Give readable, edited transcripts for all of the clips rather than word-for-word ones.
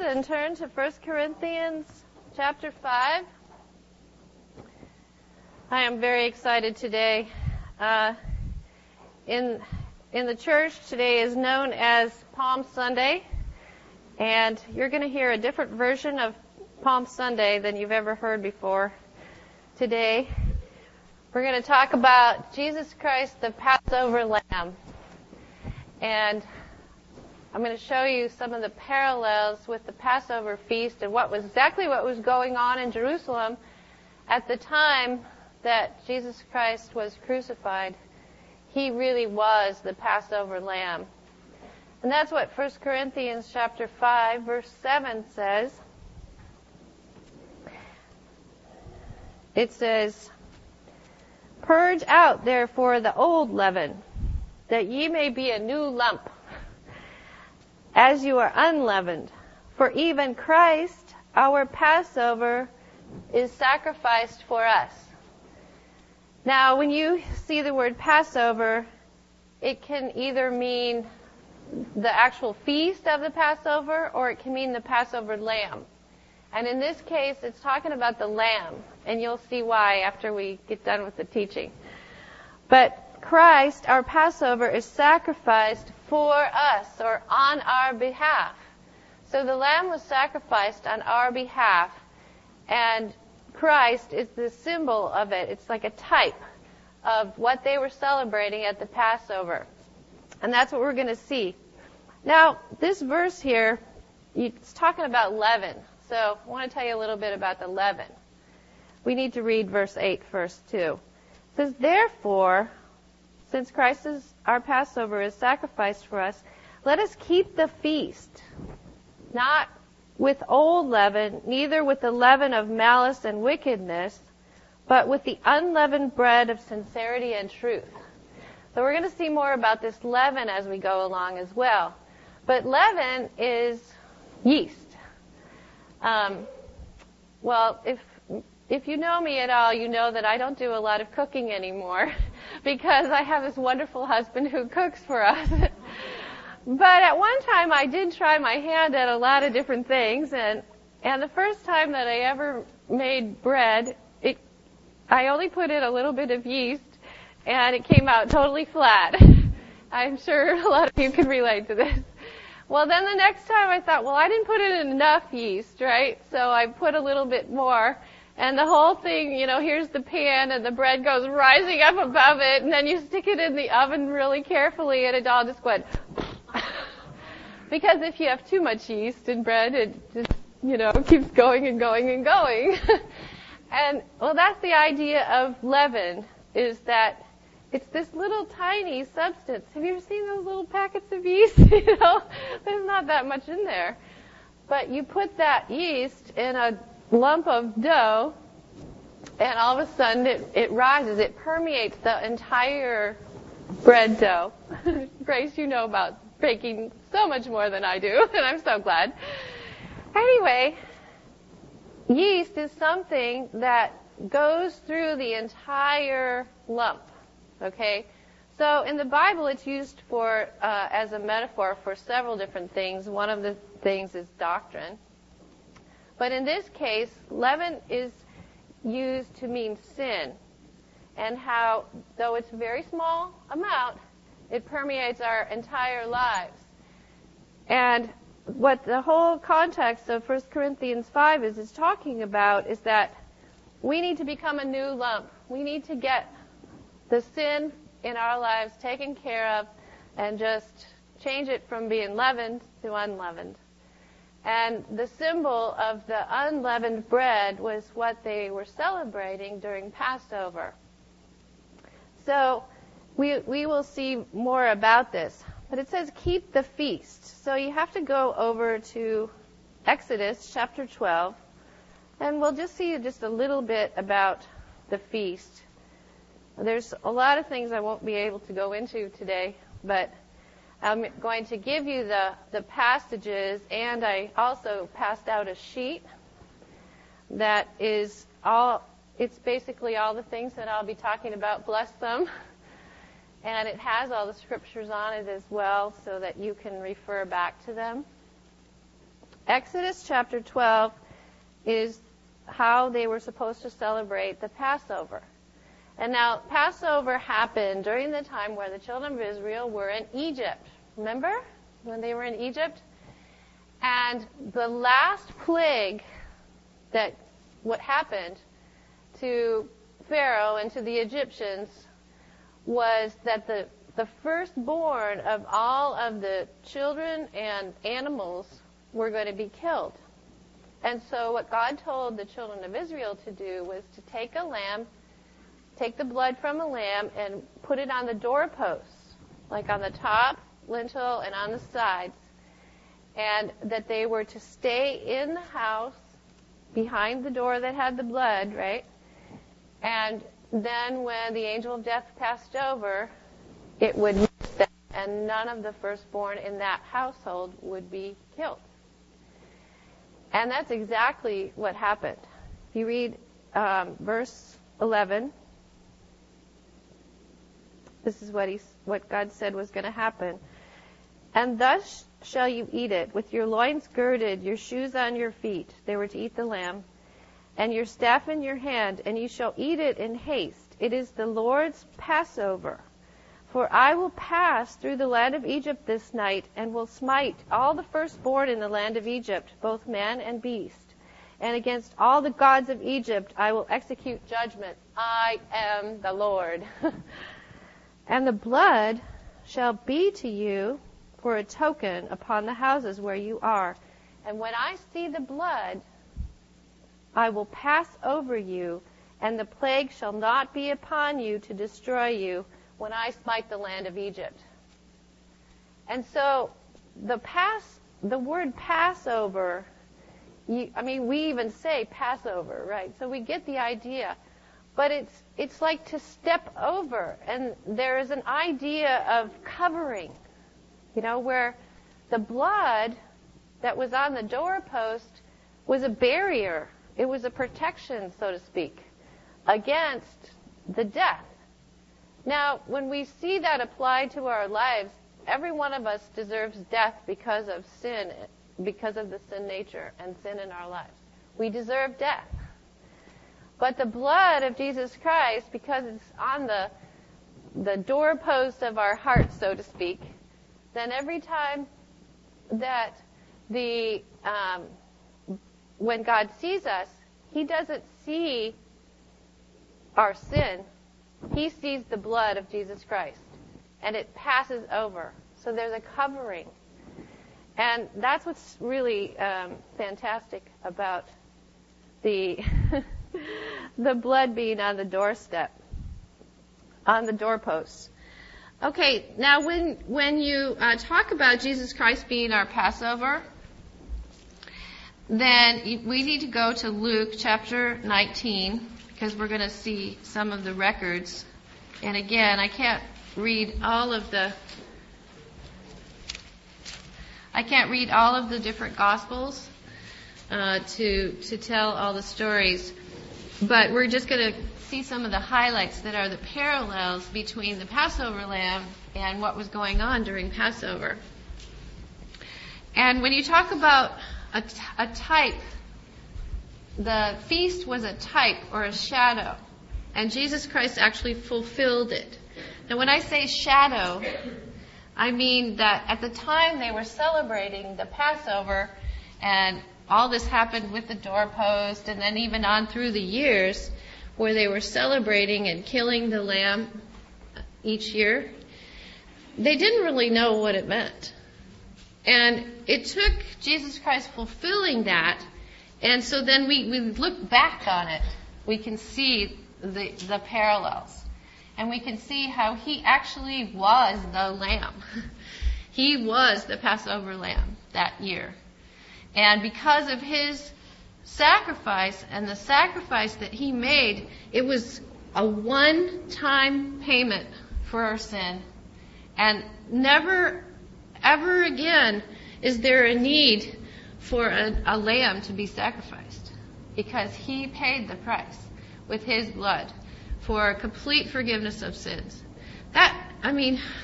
and turn to 1 Corinthians chapter 5. I am very excited today. In the church, today is known as Palm Sunday, and you're going to hear a different version of Palm Sunday than you've ever heard before today. We're going to talk about Jesus Christ, the Passover Lamb. And I'm going to show you some of the parallels with the Passover feast and what was going on in Jerusalem at the time that Jesus Christ was crucified. He really was the Passover Lamb. And that's what 1 Corinthians chapter 5, verse 7 says. It says, "Purge out therefore the old leaven, that ye may be a new lump, as you are unleavened. For even Christ, our Passover, is sacrificed for us." Now, when you see the word Passover, it can either mean the actual feast of the Passover, or it can mean the Passover lamb. And in this case, it's talking about the lamb, and you'll see why after we get done with the teaching. But Christ, our Passover, is sacrificed for us, or on our behalf. So the lamb was sacrificed on our behalf, and Christ is the symbol of it. It's like a type of what they were celebrating at the Passover. And that's what we're going to see. Now, this verse here, it's talking about leaven. So I want to tell you a little bit about the leaven. We need to read verse 8 first, too. It says, "Therefore, since Christ is our Passover is sacrificed for us, let us keep the feast, not with old leaven, neither with the leaven of malice and wickedness, but with the unleavened bread of sincerity and truth." So we're going to see more about this leaven as we go along as well. But leaven is yeast. Well, if you know me at all, you know that I don't do a lot of cooking anymore because I have this wonderful husband who cooks for us. But at one time I did try my hand at a lot of different things, and the first time that I ever made bread, I only put in a little bit of yeast, and it came out totally flat. I'm sure a lot of you can relate to this. Well, then the next time I thought, well, I didn't put in enough yeast, right? So I put a little bit more, and the whole thing, here's the pan, and the bread goes rising up above it, and then you stick it in the oven really carefully, and it all just went because if you have too much yeast in bread, it just, keeps going and going and going. And, well, that's the idea of leaven, is that it's this little tiny substance. Have you ever seen those little packets of yeast? There's not that much in there. But you put that yeast in a lump of dough, and all of a sudden it rises. It permeates the entire bread dough. Grace, you know about baking so much more than I do, and I'm so glad. Anyway, yeast is something that goes through the entire lump, okay? So in the Bible, it's used for as a metaphor for several different things. One of the things is doctrine. But in this case, leaven is used to mean sin, and how, though it's a very small amount, it permeates our entire lives. And what the whole context of 1 Corinthians 5 is talking about is that we need to become a new lump. We need to get the sin in our lives taken care of and just change it from being leavened to unleavened. And the symbol of the unleavened bread was what they were celebrating during Passover. So we will see more about this. But it says keep the feast. So you have to go over to Exodus chapter 12, and we'll just see just a little bit about the feast. There's a lot of things I won't be able to go into today, but I'm going to give you the passages, and I also passed out a sheet that is it's basically all the things that I'll be talking about, bless them. And it has all the scriptures on it as well so that you can refer back to them. Exodus chapter 12 is how they were supposed to celebrate the Passover. And now, Passover happened during the time where the children of Israel were in Egypt. Remember when they were in Egypt? And the last plague that what happened to Pharaoh and to the Egyptians was that the firstborn of all of the children and animals were going to be killed. And so what God told the children of Israel to do was to take a lamb, take the blood from a lamb, and put it on the doorposts, like on the top, lintel, and on the sides. And that they were to stay in the house behind the door that had the blood, right? And then when the angel of death passed over, it would miss them, and none of the firstborn in that household would be killed. And that's exactly what happened. If you read verse 11, this is what God said was going to happen. And thus shall you eat it, with your loins girded, your shoes on your feet. They were to eat the lamb. And your staff in your hand, and you shall eat it in haste. It is the Lord's Passover. For I will pass through the land of Egypt this night, and will smite all the firstborn in the land of Egypt, both man and beast. And against all the gods of Egypt I will execute judgment. I am the Lord. And the blood shall be to you for a token upon the houses where you are. And when I see the blood, I will pass over you, and the plague shall not be upon you to destroy you when I smite the land of Egypt. And so the word Passover, we even say Passover, right? So we get the idea. But it's like to step over, and there is an idea of covering, where the blood that was on the doorpost was a barrier. It was a protection, so to speak, against the death. Now, when we see that applied to our lives, every one of us deserves death because of sin, because of the sin nature and sin in our lives. We deserve death. But the blood of Jesus Christ, because it's on the doorpost of our heart, so to speak, then every time that when God sees us, He doesn't see our sin. He sees the blood of Jesus Christ, and it passes over. So there's a covering. And that's what's really fantastic about the the blood being on the doorstep, on the doorposts. Okay, now when you talk about Jesus Christ being our Passover, then we need to go to Luke chapter 19, because we're going to see some of the records. And again, I can't read all of the different Gospels to tell all the stories, but we're just going to see some of the highlights that are the parallels between the Passover lamb and what was going on during Passover. And when you talk about a type, the feast was a type or a shadow, and Jesus Christ actually fulfilled it. Now, when I say shadow, I mean that at the time they were celebrating the Passover, and all this happened with the doorpost, and then even on through the years where they were celebrating and killing the lamb each year, they didn't really know what it meant. And it took Jesus Christ fulfilling that, and so then we look back on it. We can see the parallels. And we can see how He actually was the lamb. He was the Passover lamb that year. And because of His sacrifice and the sacrifice that He made, it was a one-time payment for our sin. And never, ever again is there a need for a lamb to be sacrificed, because He paid the price with His blood for complete forgiveness of sins.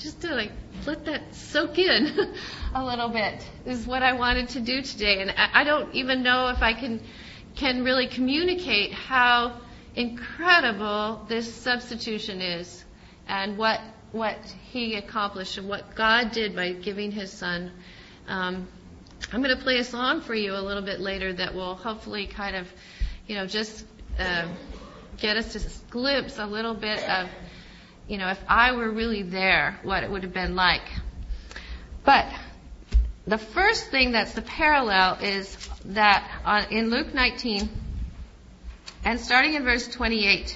just to like let that soak in a little bit is what I wanted to do today. And I don't even know if I can really communicate how incredible this substitution is and what he accomplished and what God did by giving his son. I'm going to play a song for you a little bit later that will hopefully kind of, just get us to glimpse a little bit of, if I were really there, what it would have been like. But the first thing that's the parallel is that in Luke 19, and starting in verse 28,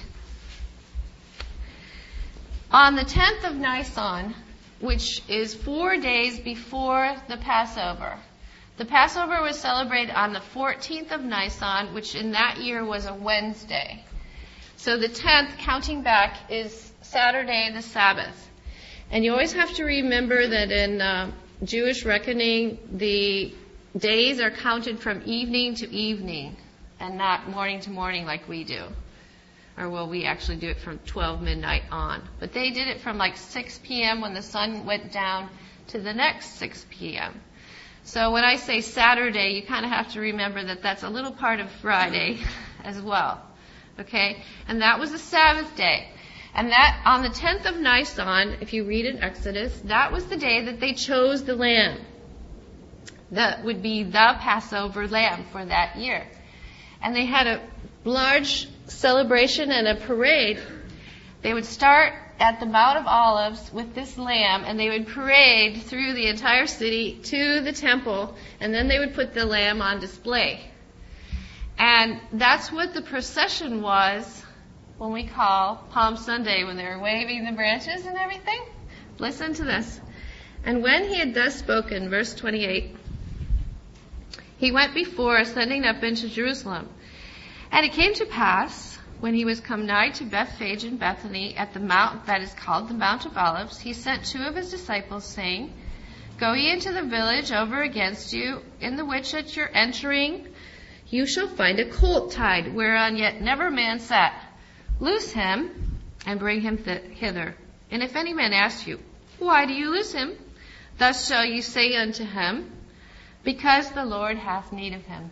on the 10th of Nisan, which is 4 days before the Passover. The Passover was celebrated on the 14th of Nisan, which in that year was a Wednesday. So the 10th, counting back, is Saturday, the Sabbath. And you always have to remember that in Jewish reckoning, the days are counted from evening to evening and not morning to morning like we do. Or, well, we actually do it from 12 midnight on. But they did it from like 6 p.m. when the sun went down to the next 6 p.m. So when I say Saturday, you kind of have to remember that that's a little part of Friday as well. Okay? And that was the Sabbath day. And that, on the 10th of Nisan, if you read in Exodus, that was the day that they chose the lamb. That would be the Passover lamb for that year. And they had a large celebration and a parade. They would start at the Mount of Olives with this lamb, and they would parade through the entire city to the temple, and then they would put the lamb on display. And that's what the procession was when we call Palm Sunday, when they were waving the branches and everything. Listen to this. And when he had thus spoken, verse 28, he went before, ascending up into Jerusalem. And it came to pass, when he was come nigh to Bethphage and Bethany, at the mount that is called the Mount of Olives, he sent 2 of his disciples, saying, Go ye into the village over against you, in the which at your entering you shall find a colt tied, whereon yet never man sat. Loose him, and bring him hither. And if any man ask you, Why do you loose him? Thus shall you say unto him, Because the Lord hath need of him.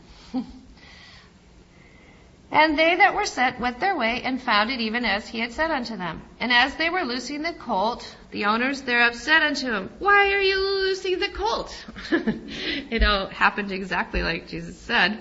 And they that were sent went their way, and found it even as he had said unto them. And as they were loosing the colt, the owners thereof said unto him, Why are you loosing the colt? It all happened exactly like Jesus said.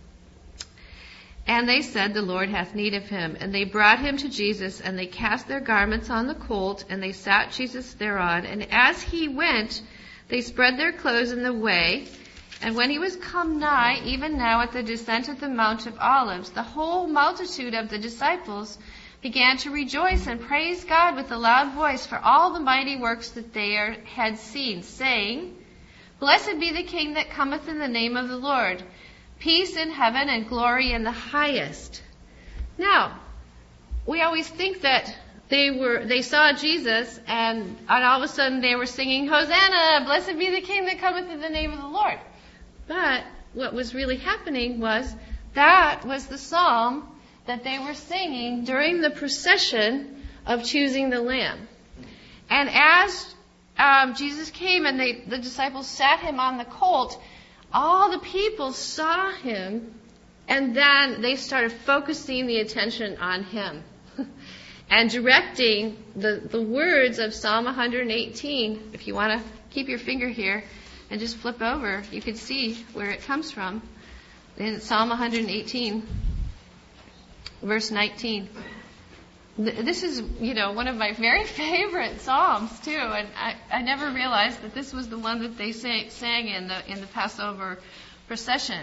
And they said, The Lord hath need of him. And they brought him to Jesus, and they cast their garments on the colt, and they sat Jesus thereon. And as he went, they spread their clothes in the way. And when he was come nigh, even now at the descent of the Mount of Olives, the whole multitude of the disciples began to rejoice and praise God with a loud voice for all the mighty works that they had seen, saying, Blessed be the King that cometh in the name of the Lord. Peace in heaven and glory in the highest. Now, we always think that they saw Jesus and all of a sudden they were singing, Hosanna, blessed be the King that cometh in the name of the Lord. But what was really happening was that was the psalm that they were singing during the procession of choosing the Lamb. And as Jesus came and the disciples sat him on the colt, all the people saw him, and then they started focusing the attention on him and directing the words of Psalm 118. If you want to keep your finger here and just flip over, you can see where it comes from. In Psalm 118, verse 19. This is, one of my very favorite psalms too, and I never realized that this was the one that they sang in the Passover procession.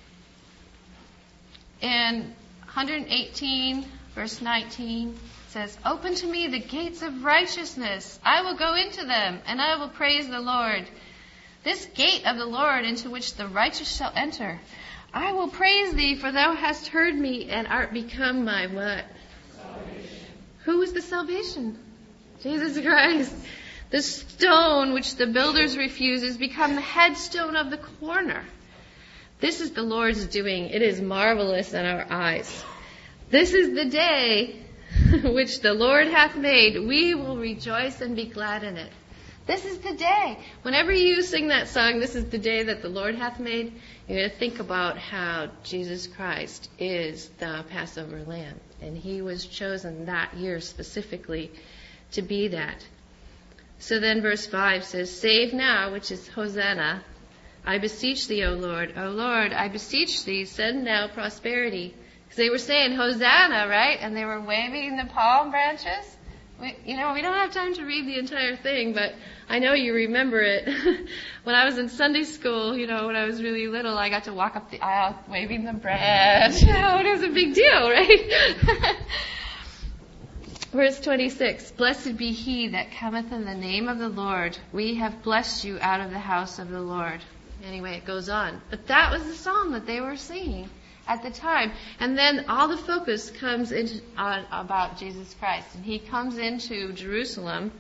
In 118, verse 19, it says, Open to me the gates of righteousness. I will go into them, and I will praise the Lord. This gate of the Lord into which the righteous shall enter. I will praise thee, for thou hast heard me, and art become my what? Who is the salvation? Jesus Christ. The stone which the builders refuse has become the headstone of the corner. This is the Lord's doing. It is marvelous in our eyes. This is the day which the Lord hath made. We will rejoice and be glad in it. This is the day. Whenever you sing that song, this is the day that the Lord hath made, you're going to think about how Jesus Christ is the Passover lamb. And he was chosen that year specifically to be that. So then verse 5 says, Save now, which is Hosanna. I beseech thee, O Lord. O Lord, I beseech thee, send now prosperity. Because they were saying Hosanna, right? And they were waving the palm branches. We don't have time to read the entire thing, but I know you remember it. When I was in Sunday school, when I was really little, I got to walk up the aisle waving the branch. It was a big deal, right? Verse 26, Blessed be he that cometh in the name of the Lord. We have blessed you out of the house of the Lord. Anyway, it goes on. But that was the song that they were singing at the time. And then all the focus comes on about Jesus Christ. And he comes into Jerusalem.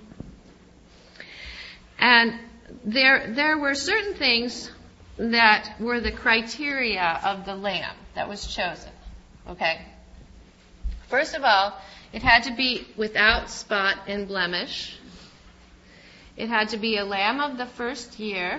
And there were certain things that were the criteria of the lamb that was chosen. Okay? First of all, it had to be without spot and blemish. It had to be a lamb of the first year.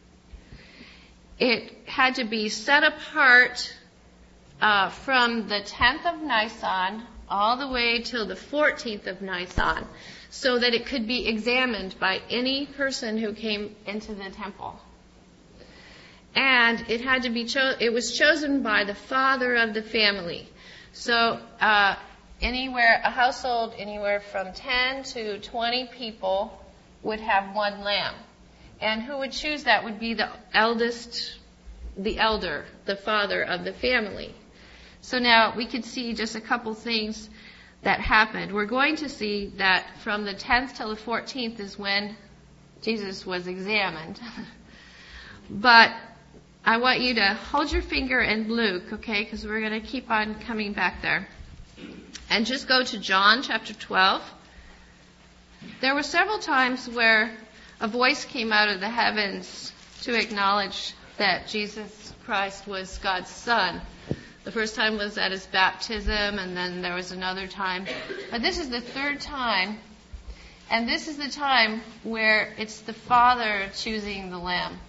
It had to be set apart from the 10th of Nisan all the way till the 14th of Nisan, so that it could be examined by any person who came into the temple. And it had to be it was chosen by the father of the family. So a household anywhere from 10 to 20 people would have one lamb. And who would choose that would be the elder, the father of the family. So now we could see just a couple things that happened. We're going to see that from the 10th till the 14th is when Jesus was examined. But I want you to hold your finger in Luke, okay, because we're going to keep on coming back there. And just go to John chapter 12. There were several times where a voice came out of the heavens to acknowledge that Jesus Christ was God's Son. The first time was at his baptism, and then there was another time. But this is the third time, and this is the time where it's the Father choosing the Lamb.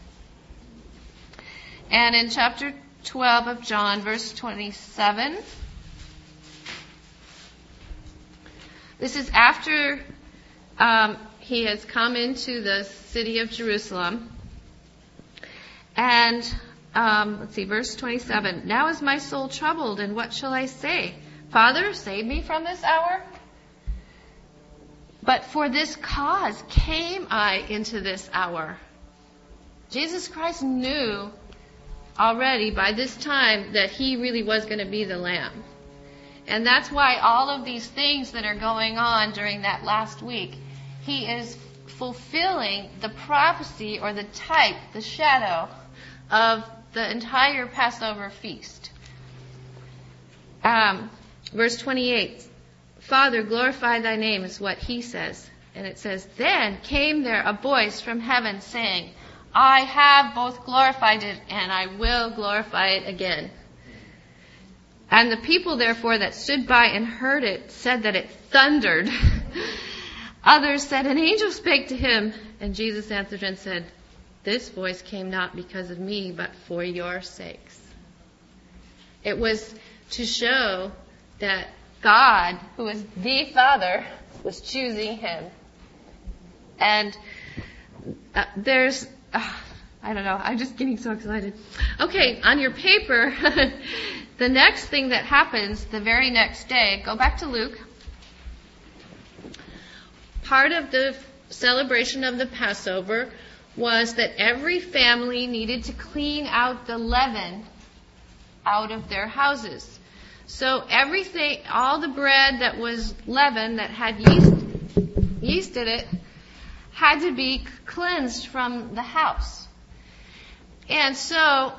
And in chapter 12 of John, verse 27, this is after he has come into the city of Jerusalem. And let's see, verse 27. Now is my soul troubled, and what shall I say? Father, save me from this hour. But for this cause came I into this hour. Jesus Christ knew already by this time that he really was going to be the Lamb. And that's why all of these things that are going on during that last week, he is fulfilling the prophecy or the type, the shadow of the entire Passover feast. Verse 28, Father, glorify thy name is what he says. And it says, Then came there a voice from heaven saying, I have both glorified it and I will glorify it again. And the people, therefore, that stood by and heard it said that it thundered. Others said, An angel spake to him. And Jesus answered and said, This voice came not because of me, but for your sakes. It was to show that God, who is the Father, was choosing him. And I don't know, I'm just getting so excited. Okay, on your paper, the next thing that happens the very next day, go back to Luke. Part of the celebration of the Passover was that every family needed to clean out the leaven out of their houses. So everything, all the bread that was leavened, that had yeast in it, had to be cleansed from the house. And so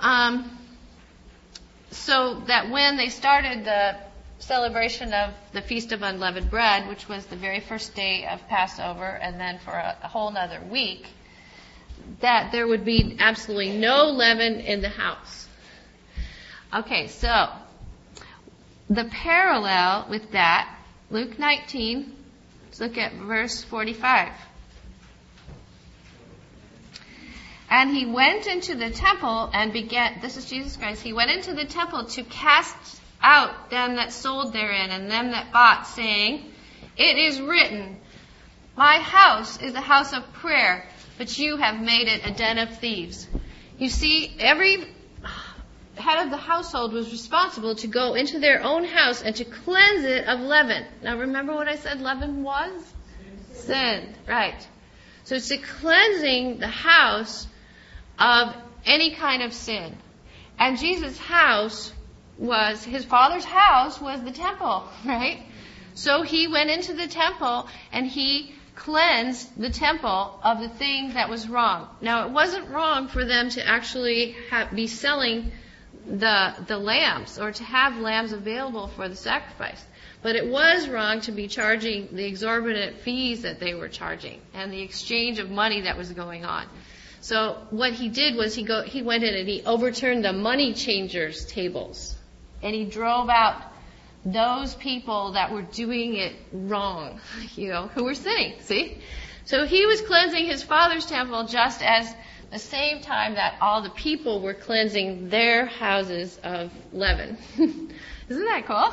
that when they started the celebration of the Feast of Unleavened Bread, which was the very first day of Passover, and then for a whole nother week, that there would be absolutely no leaven in the house. Okay, so the parallel with that, Luke 19, let's look at verse 45. And he went into the temple and began, this is Jesus Christ, he went into the temple to cast out them that sold therein and them that bought, saying, It is written, My house is a house of prayer, but you have made it a den of thieves. You see, every head of the household was responsible to go into their own house and to cleanse it of leaven. Now remember what I said leaven was? Sin. Right. So it's a cleansing the house of any kind of sin. And Jesus' house was, his Father's house was the temple, right? So he went into the temple and he cleansed the temple of the thing that was wrong. Now it wasn't wrong for them to actually be selling the lambs or to have lambs available for the sacrifice. But it was wrong to be charging the exorbitant fees that they were charging and the exchange of money that was going on. So what he did was he went in and he overturned the money changers' tables. And he drove out those people that were doing it wrong, who were sinning, see? So he was cleansing his Father's temple just as the same time that all the people were cleansing their houses of leaven. Isn't that cool?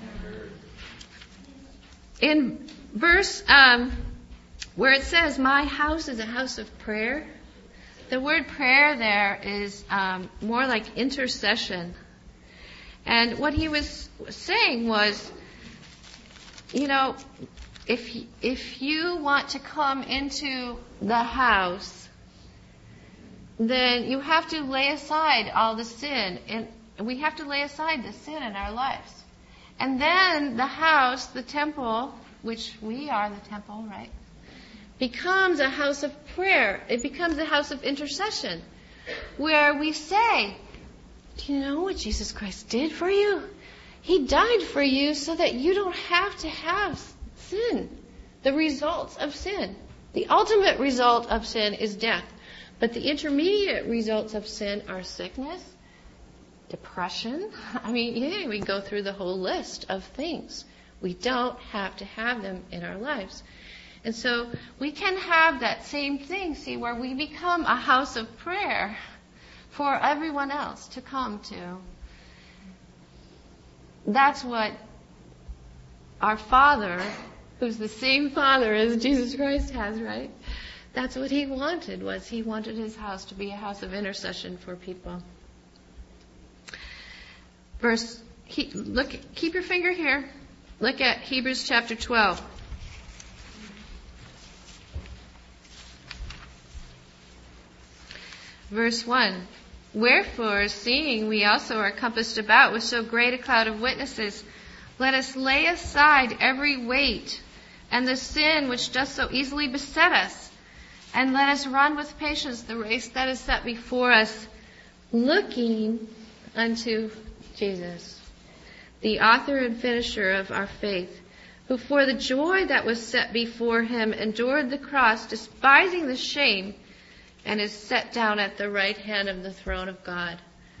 In verse where it says, My house is a house of prayer, the word prayer there is more like intercession. And what he was saying was, if you want to come into the house, then you have to lay aside all the sin. And we have to lay aside the sin in our lives. And then the house, the temple, which we are the temple, right, becomes a house of prayer. It becomes a house of intercession, where we say, do you know what Jesus Christ did for you? He died for you so that you don't have to have sin, the results of sin. The ultimate result of sin is death. But the intermediate results of sin are sickness, depression. We go through the whole list of things. We don't have to have them in our lives. And so we can have that same thing, where we become a house of prayer for everyone else to come to. That's what our Father, who's the same Father as Jesus Christ has, right? That's what he wanted his house to be a house of intercession for people. Keep your finger here. Look at Hebrews chapter 12. Verse 1. Wherefore, seeing we also are compassed about with so great a cloud of witnesses, let us lay aside every weight and the sin which doth so easily beset us, and let us run with patience the race that is set before us, looking unto Jesus, the author and finisher of our faith, who for the joy that was set before him endured the cross, despising the shame, and is set down at the right hand of the throne of God.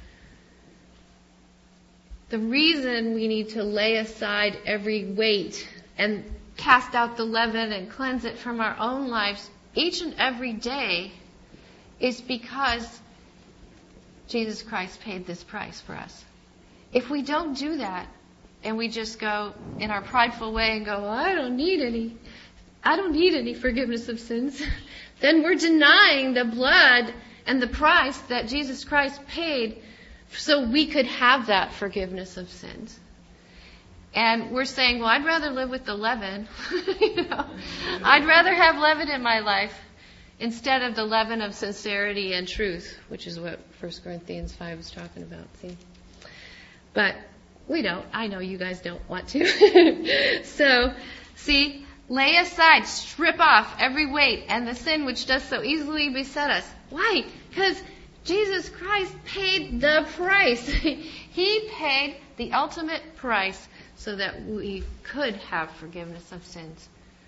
The reason we need to lay aside every weight and cast out the leaven and cleanse it from our own lives each and every day is because Jesus Christ paid this price for us. If we don't do that, and we just go in our prideful way and go, well, I don't need any forgiveness of sins, then we're denying the blood and the price that Jesus Christ paid so we could have that forgiveness of sins. And we're saying, well, I'd rather live with the leaven. I'd rather have leaven in my life instead of the leaven of sincerity and truth, which is what 1 Corinthians 5 is talking about. See? But we don't. I know you guys don't want to. So, see, lay aside, strip off every weight and the sin which does so easily beset us. Why? Because Jesus Christ paid the price. He paid the ultimate price so that we could have forgiveness of sins.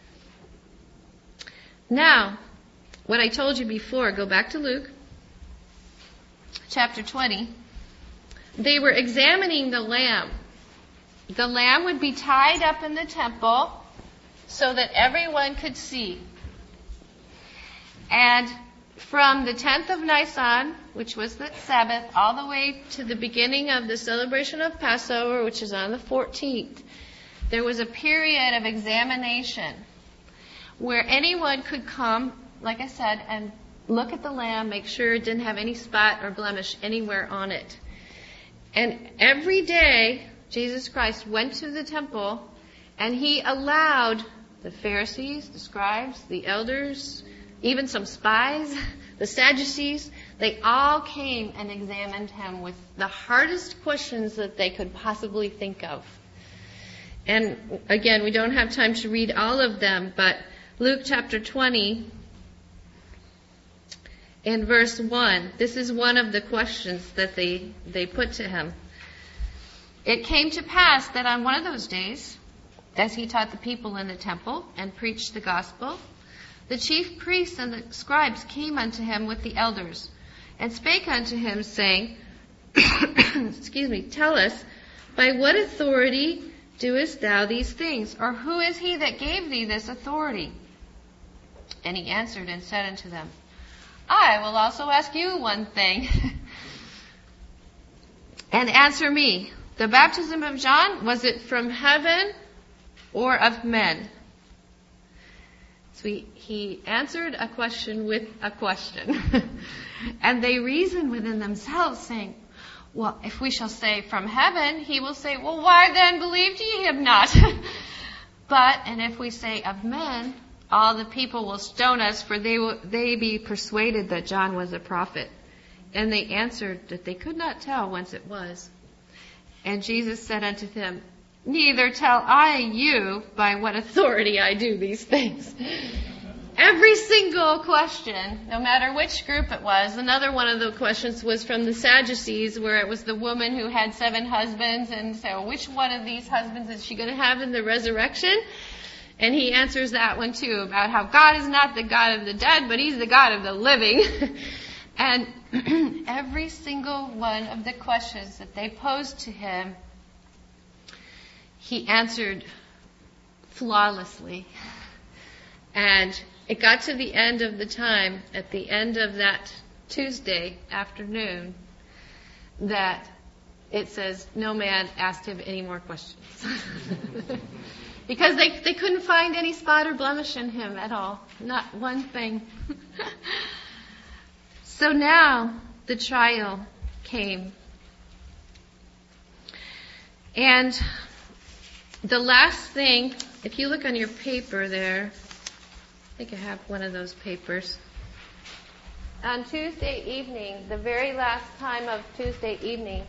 Now, what I told you before, go back to Luke, chapter 20. They were examining the lamb. The lamb would be tied up in the temple so that everyone could see. And from the 10th of Nisan, which was the Sabbath, all the way to the beginning of the celebration of Passover, which is on the 14th, there was a period of examination where anyone could come, like I said, and look at the lamb, make sure it didn't have any spot or blemish anywhere on it. And every day, Jesus Christ went to the temple, and he allowed the Pharisees, the scribes, the elders, even some spies, the Sadducees, they all came and examined him with the hardest questions that they could possibly think of. And again, we don't have time to read all of them, but Luke chapter 20, in verse 1, this is one of the questions that they put to him. It came to pass that on one of those days, as he taught the people in the temple and preached the gospel, the chief priests and the scribes came unto him with the elders, and spake unto him, saying, Tell us, by what authority doest thou these things? Or who is he that gave thee this authority? And he answered and said unto them, I will also ask you one thing. And answer me, the baptism of John, was it from heaven or of men? So he answered a question with a question. And they reasoned within themselves, saying, well, if we shall say from heaven, he will say, well, why then believed ye him not? And if we say of men, all the people will stone us, for they be persuaded that John was a prophet. And they answered that they could not tell whence it was. And Jesus said unto them, neither tell I you by what authority I do these things. Every single question, no matter which group it was, another one of the questions was from the Sadducees, where it was the woman who had 7 husbands, and so which one of these husbands is she going to have in the resurrection? And he answers that one too, about how God is not the God of the dead, but he's the God of the living. And every single one of the questions that they posed to him, he answered flawlessly. And it got to the end of the time, at the end of that Tuesday afternoon, that it says no man asked him any more questions. Because they couldn't find any spot or blemish in him at all. Not one thing. So now the trial came. And the last thing, if you look on your paper there, I think I have one of those papers. On Tuesday evening, the very last time of Tuesday evening,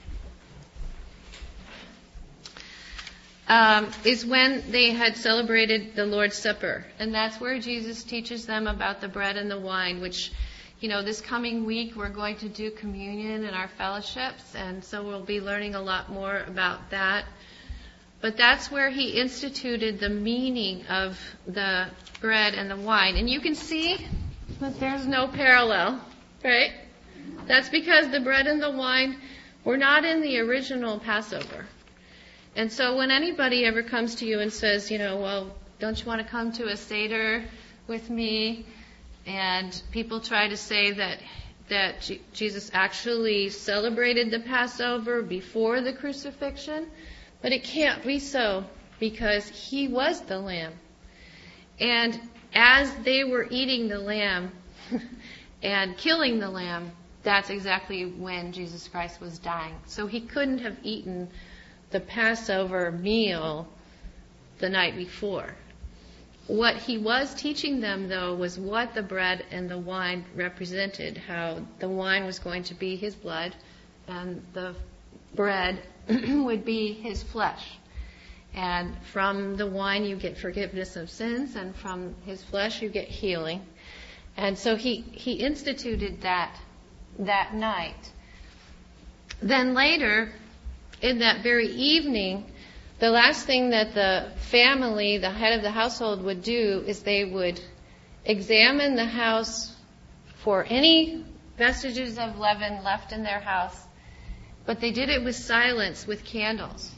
is when they had celebrated the Lord's Supper. And that's where Jesus teaches them about the bread and the wine, which, this coming week we're going to do communion in our fellowships, and so we'll be learning a lot more about that. But that's where he instituted the meaning of the bread and the wine. And you can see that there's no parallel, right? That's because the bread and the wine were not in the original Passover. And so when anybody ever comes to you and says, well, don't you want to come to a Seder with me? And people try to say that Jesus actually celebrated the Passover before the crucifixion. But it can't be so, because he was the lamb. And as they were eating the lamb and killing the lamb, that's exactly when Jesus Christ was dying. So he couldn't have eaten the Passover meal the night before. What he was teaching them, though, was what the bread and the wine represented, how the wine was going to be his blood and the bread would be his flesh. And from the wine you get forgiveness of sins, and from his flesh you get healing. And so he instituted that night. Then later, in that very evening, the last thing that the family, the head of the household, would do is they would examine the house for any vestiges of leaven left in their house. But they did it with silence, with candles.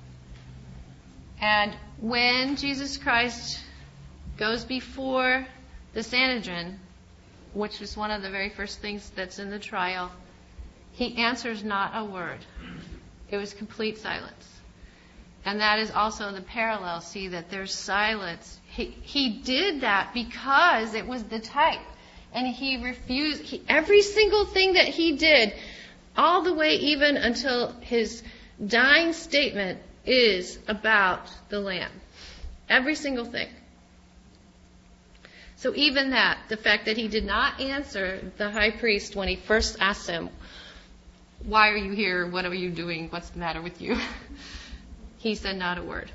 And when Jesus Christ goes before the Sanhedrin, which is one of the very first things that's in the trial, he answers not a word. It was complete silence. And that is also the parallel. See that there's silence. He did that because it was the type. And he refused. Every single thing that he did, all the way even until his dying statement, is about the Lamb. Every single thing. So even that, the fact that he did not answer the high priest when he first asked him, "Why are you here? What are you doing? What's the matter with you?" He said not a word.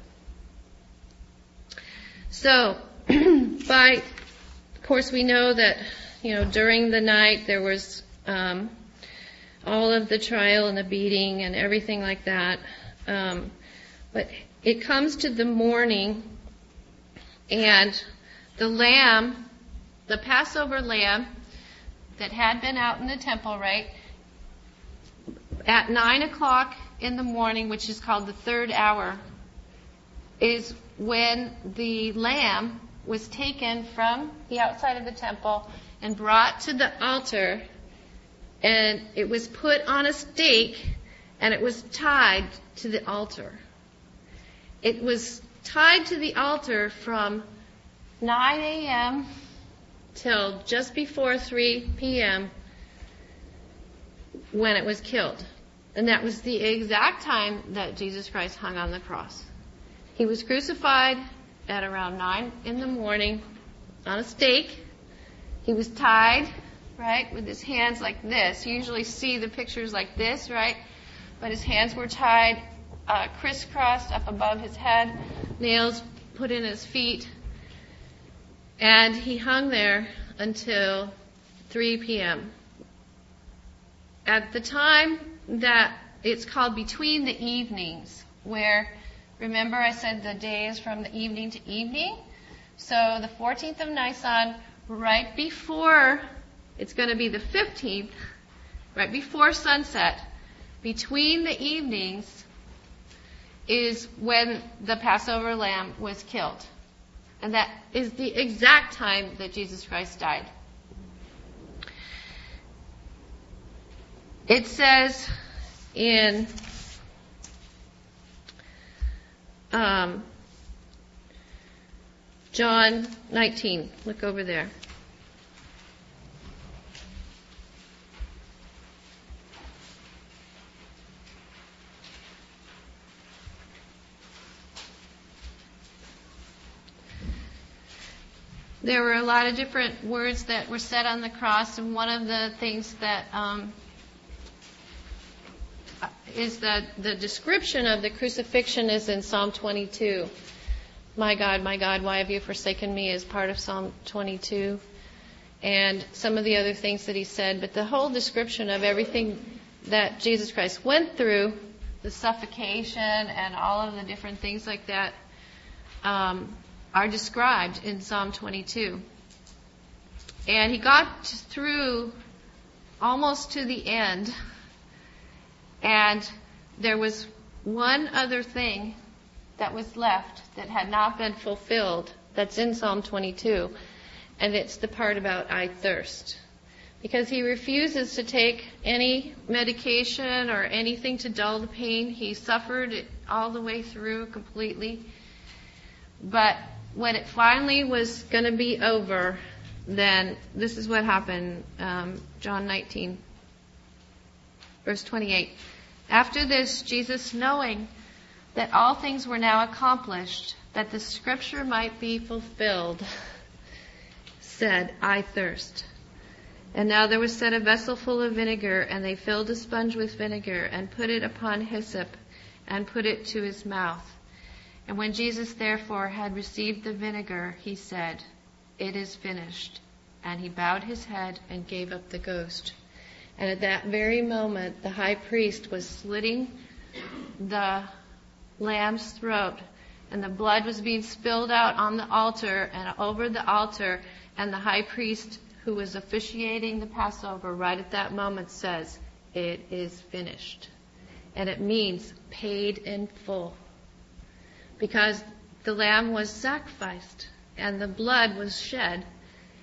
So, of course, we know that, during the night there was all of the trial and the beating and everything like that. But it comes to the morning, and the lamb, the Passover lamb that had been out in the temple, right, at 9 o'clock in the morning, which is called the third hour, is when the lamb was taken from the outside of the temple and brought to the altar, and it was put on a stake, and it was tied to the altar. It was tied to the altar from 9 a.m. till just before 3 p.m. when it was killed. And that was the exact time that Jesus Christ hung on the cross. He was crucified at around 9 in the morning on a stake. He was tied, right, with his hands like this. You usually see the pictures like this, right? But his hands were tied crisscrossed up above his head, nails put in his feet, and he hung there until 3 p.m. At the time that it's called between the evenings, where, remember I said the day is from the evening to evening? So the 14th of Nisan, right before, it's going to be the 15th, right before sunset, between the evenings, is when the Passover lamb was killed. And that is the exact time that Jesus Christ died. It says in John 19, look over there. There were a lot of different words that were said on the cross, and one of the things that is that the description of the crucifixion is in Psalm 22. My God, why have you forsaken me, is part of Psalm 22. And some of the other things that he said, but the whole description of everything that Jesus Christ went through, the suffocation and all of the different things like that, are described in Psalm 22. And he got through almost to the end, and there was one other thing that was left that had not been fulfilled that's in Psalm 22, and it's the part about I thirst. Because he refuses to take any medication or anything to dull the pain. He suffered it all the way through completely. But when it finally was going to be over, then this is what happened. John 19, verse 28. After this, Jesus, knowing that all things were now accomplished, that the scripture might be fulfilled, said, I thirst. And now there was set a vessel full of vinegar, and they filled a sponge with vinegar, and put it upon hyssop, and put it to his mouth. And when Jesus therefore had received the vinegar, he said, It is finished. And he bowed his head and gave up the ghost. And at that very moment, the high priest was slitting the lamb's throat, and the blood was being spilled out on the altar and over the altar, and the high priest who was officiating the Passover right at that moment says, It is finished. And it means paid in full. Because the lamb was sacrificed and the blood was shed,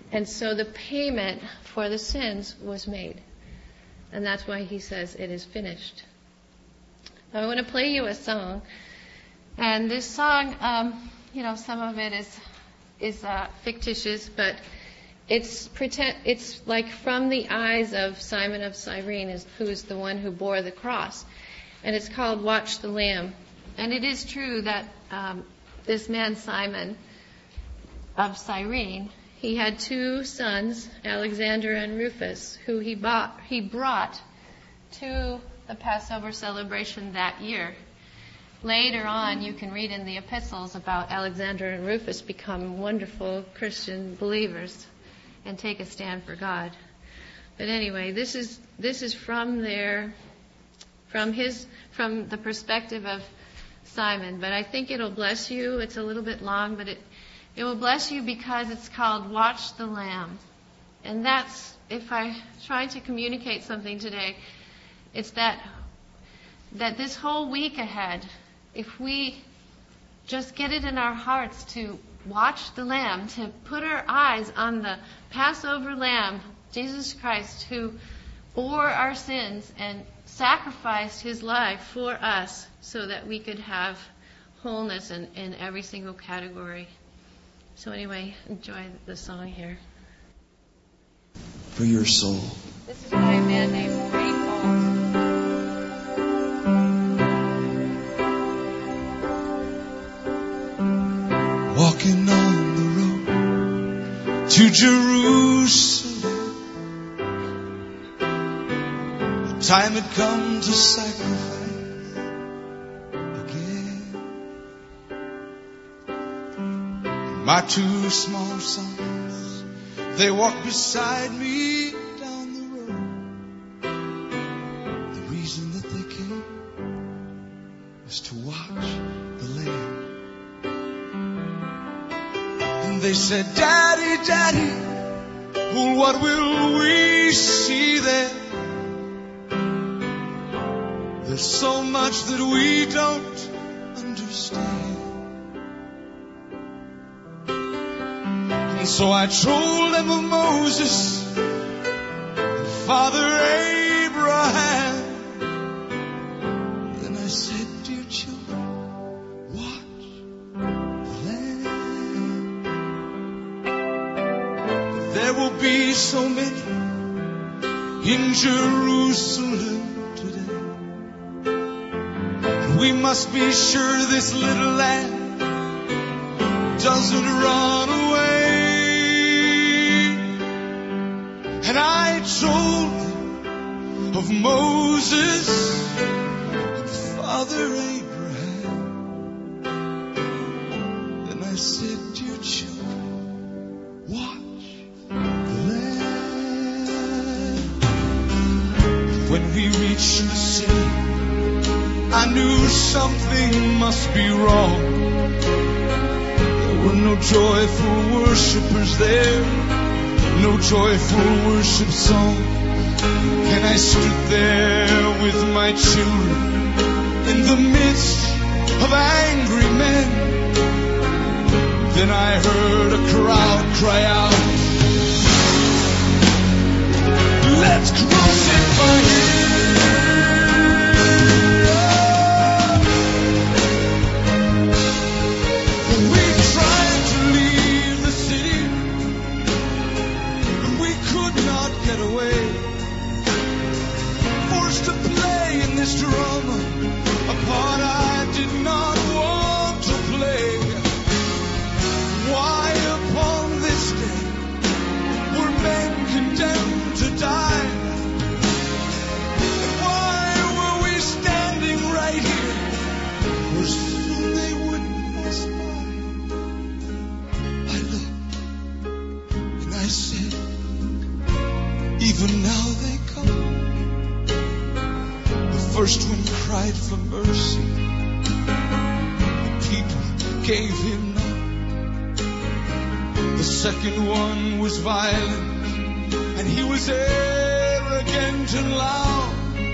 And so the payment for the sins was made. And that's why he says it is finished. Now I want to play you a song. And this song, some of it is fictitious, but it's like from the eyes of Simon of Cyrene, who is the one who bore the cross. And it's called Watch the Lamb. And it is true that this man Simon of Cyrene, he had two sons, Alexander and Rufus, who he brought to the Passover celebration that year. Later on, you can read in the epistles about Alexander and Rufus become wonderful Christian believers and take a stand for God. But anyway, this is from the perspective of Simon. But I think it'll bless you. It's a little bit long, but it will bless you because it's called Watch the Lamb. And that's, if I try to communicate something today, it's that this whole week ahead, if we just get it in our hearts to watch the Lamb, to put our eyes on the Passover Lamb, Jesus Christ, who bore our sins and sacrificed his life for us so that we could have wholeness in every single category. So anyway, enjoy the song here. For your soul. This is by a man named Ray Paul. Walking on the road to Jerusalem, the time had come to sacrifice again. And my two small sons, they walked beside me down the road. The reason that they came was to watch the Lamb. They said, Daddy, Daddy, well, what will we see there? There's so much that we don't understand. And so I told them of Moses and Father Abraham. Then I said, dear children, there will be so many in Jerusalem today. And we must be sure this little lamb doesn't run away. And I told them of Moses and Father Abraham. Then I said, dear children, watch. When we reached the city, I knew something must be wrong. There were no joyful worshipers there, no joyful worship song. And I stood there with my children in the midst of angry men. Then I heard a crowd cry out, let's crucify him. We tried to leave the city, but we could not get away. Forced to play in this drama, a part I did not want to play. Why upon this day were men condemned to die? And why were we standing right here where soon they would pass by? I looked and I said, even now they come. The first one cried for mercy, the people gave him none. The second one was violent, and he was arrogant and loud.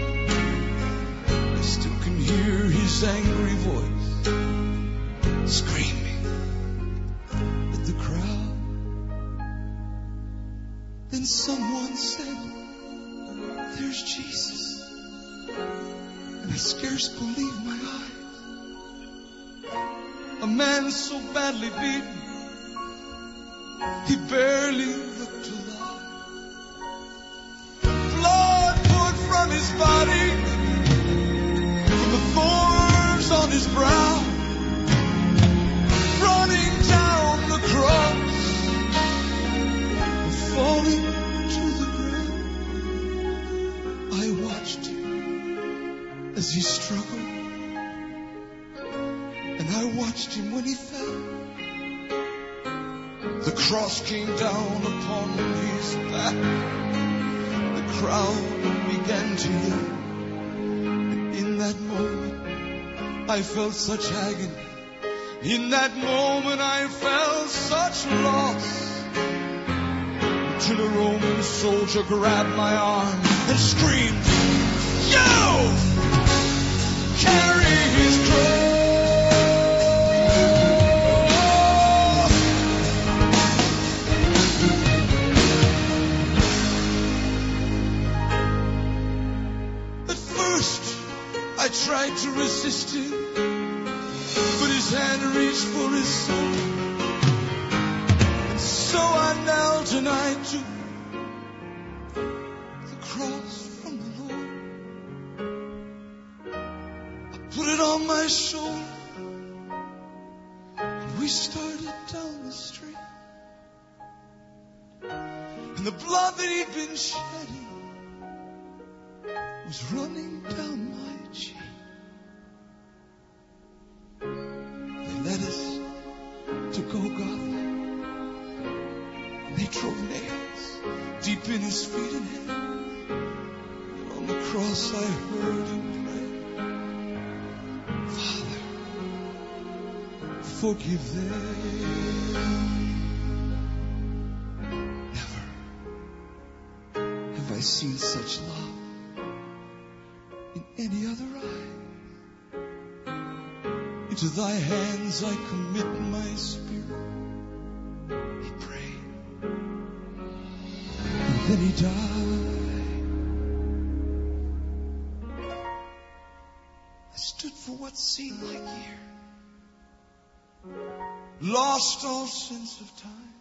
I still can hear his angry voice screaming at the crowd. then someone said, there's Jesus. And I scarce believed my eyes. A man so badly beaten, he barely looked alive. Blood poured from his body, from the thorns on his brow, running down the cross, and falling to the ground. I watched him as he struggled, and I watched him when he fell. The cross came down upon his back. The crowd began to yell. And in that moment, I felt such agony. In that moment, I felt such loss. Until a Roman soldier grabbed my arm and screamed, "You! Carry his cross!" I tried to resist him, but his hand reached for his soul. And so I knelt and I took the cross from the Lord. I put it on my shoulder, and we started down the street. And the blood that he'd been shedding was running down my cheek. They led us to Golgotha, and they drove nails deep in his feet and hands. And on the cross I heard him pray, Father, forgive them. Never have I seen such love in any other eye. Into thy hands I commit my spirit. He prayed, and then he died. I stood for what seemed like years, lost all sense of time.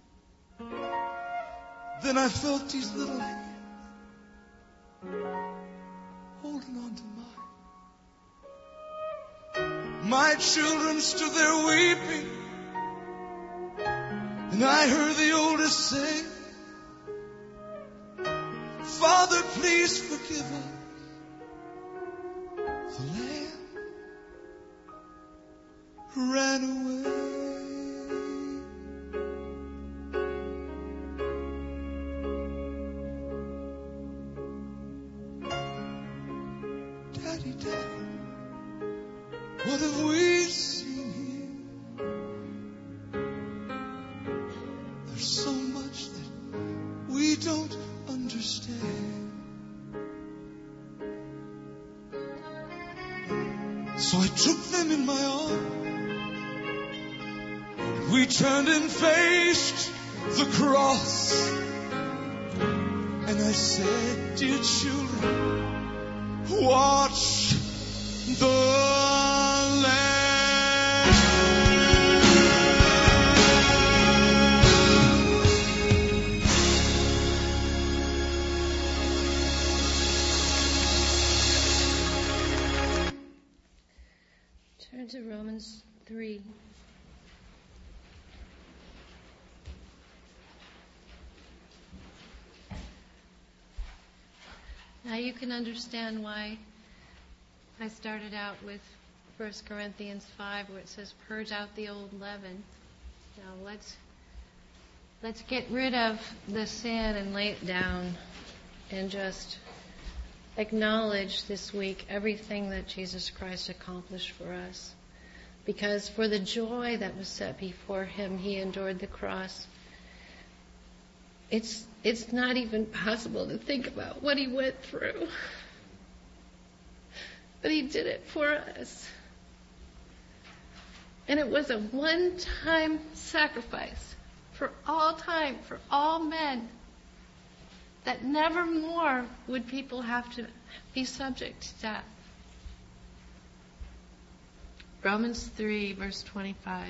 Then I felt these little hands holding on to mine. My children stood there weeping, and I heard the oldest say, Father, please forgive us. The lamb ran away. Daddy, Daddy, what have we seen here? There's so much that we don't understand. So I took them in my arms. We turned and faced the cross. And I said, dear children, watch the Lamb. Turn to Romans 3. Now you can understand why I started out with 1 Corinthians 5, where it says, purge out the old leaven. Now let's get rid of the sin and lay it down and just acknowledge this week everything that Jesus Christ accomplished for us. Because for the joy that was set before him, he endured the cross. It's not even possible to think about what he went through. But he did it for us. And it was a one-time sacrifice for all time, for all men. that never more would people have to be subject to death. Romans 3, verse 25.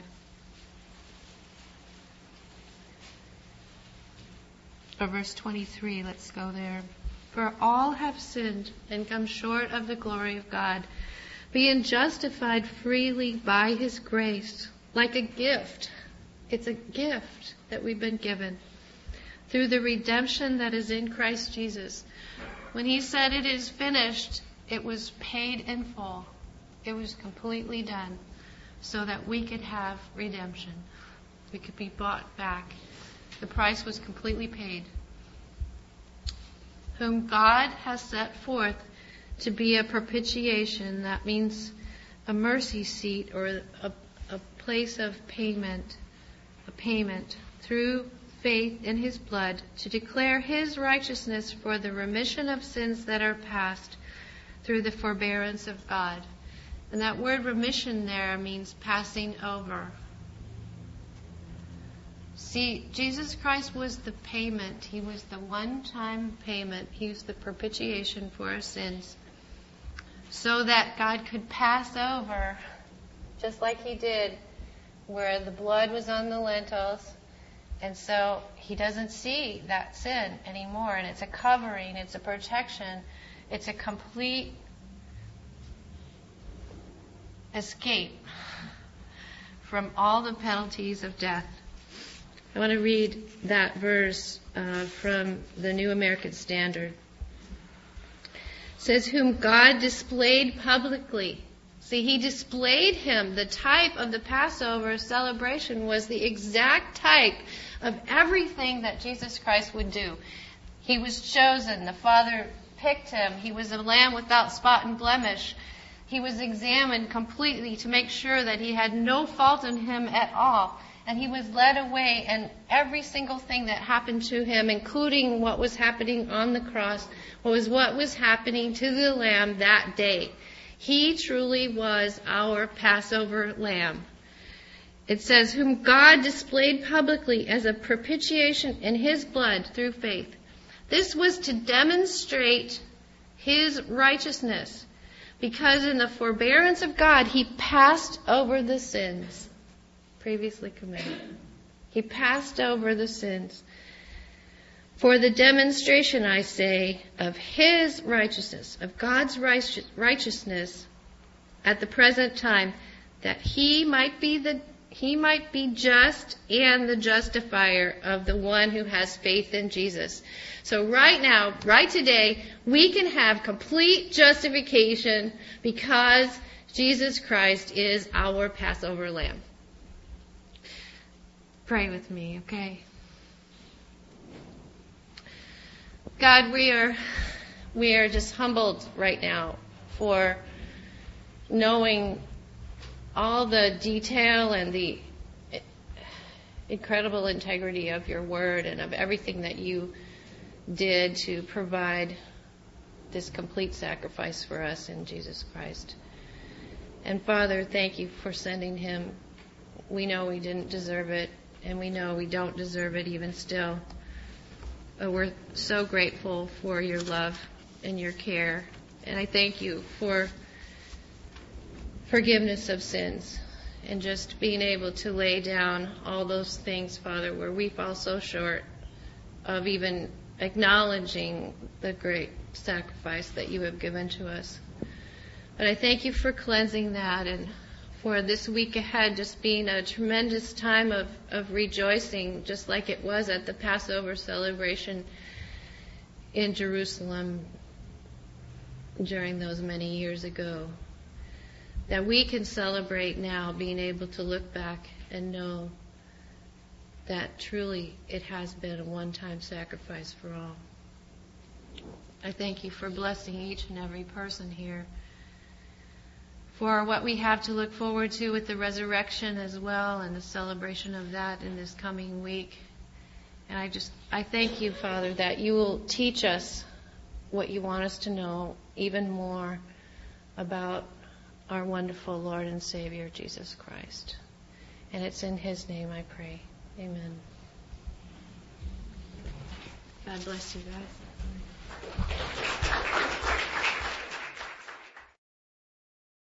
Or verse 23, let's go there. For all have sinned and come short of the glory of God, being justified freely by His grace, like a gift. It's a gift that we've been given through the redemption that is in Christ Jesus. When He said it is finished, it was paid in full. It was completely done so that we could have redemption. We could be bought back. The price was completely paid. Whom God has set forth to be a propitiation, that means a mercy seat or a place of payment, a payment through faith in His blood, to declare His righteousness for the remission of sins that are past through the forbearance of God. And that word remission there means passing over. See, Jesus Christ was the payment. He was the one-time payment. He was the propitiation for our sins, so that God could pass over, just like He did, where the blood was on the lintels. And so He doesn't see that sin anymore. And it's a covering, it's a protection, it's a complete escape from all the penalties of death. I want to read that verse from the New American Standard. It says, whom God displayed publicly. See, He displayed Him. The type of the Passover celebration was the exact type of everything that Jesus Christ would do. He was chosen. The Father picked Him. He was a lamb without spot and blemish. He was examined completely to make sure that He had no fault in Him at all. And He was led away, and every single thing that happened to Him, including what was happening on the cross, was what was happening to the Lamb that day. He truly was our Passover Lamb. It says, whom God displayed publicly as a propitiation in His blood through faith. This was to demonstrate His righteousness, because in the forbearance of God, He passed over the sins previously committed. He passed over the sins. For the demonstration, I say, of His righteousness, of God's righteousness at the present time, that He might be just and the justifier of the one who has faith in Jesus. So right now, right today, we can have complete justification because Jesus Christ is our Passover Lamb. Pray with me, okay? God, we are just humbled right now for knowing all the detail and the incredible integrity of your word and of everything that you did to provide this complete sacrifice for us in Jesus Christ. And Father, thank you for sending Him. We know we didn't deserve it, and we know we don't deserve it even still. But we're so grateful for your love and your care. And I thank you for forgiveness of sins and just being able to lay down all those things, Father, where we fall so short of even acknowledging the great sacrifice that you have given to us. But I thank you for cleansing that, and for this week ahead just being a tremendous time of rejoicing, just like it was at the Passover celebration in Jerusalem during those many years ago. That we can celebrate now, being able to look back and know that truly it has been a one-time sacrifice for all. I thank you for blessing each and every person here, for what we have to look forward to with the resurrection as well, and the celebration of that in this coming week. And I thank you, Father, that you will teach us what you want us to know even more about our wonderful Lord and Savior, Jesus Christ. And it's in His name I pray. Amen. God bless you guys.